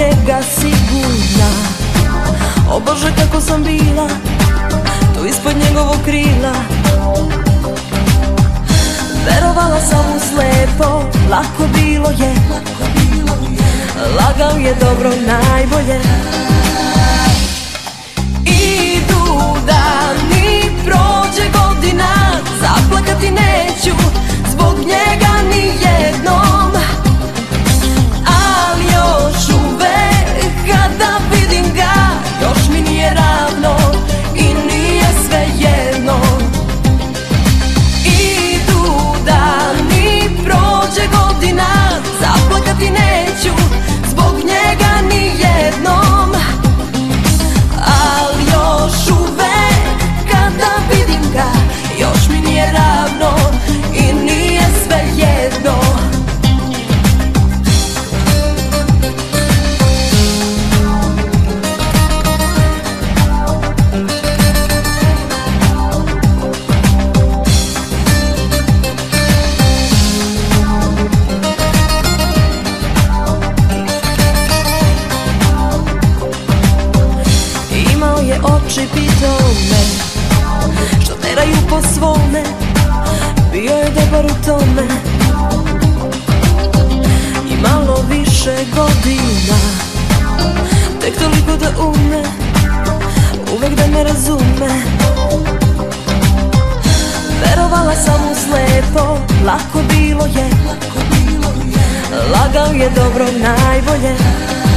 njega sigurna. O Bože, kako sam bila tu ispod njegovog krila. Verovala sam mu slepo, lako bilo je. Lagao je dobro, najbolje. Idu dani, prođe godina, zaplakati neću zbog njega ni jednom. Ali još uvek kada vidim ga, još mi nije ravno i nije sve jedno. Idu dani, prođe godina, zaplakati neću zbog njega ni jednom. Ali još uvek kada vidim ga, još mi nije ravno i nije sve jedno. Imao je oči pitome, što teraju po svome, bio je dobar u tome. I malo više godina, tek toliko da ume, uvek da me razume. Verovala sam mu slepo, lako bilo je. Lagao je dobro, najbolje.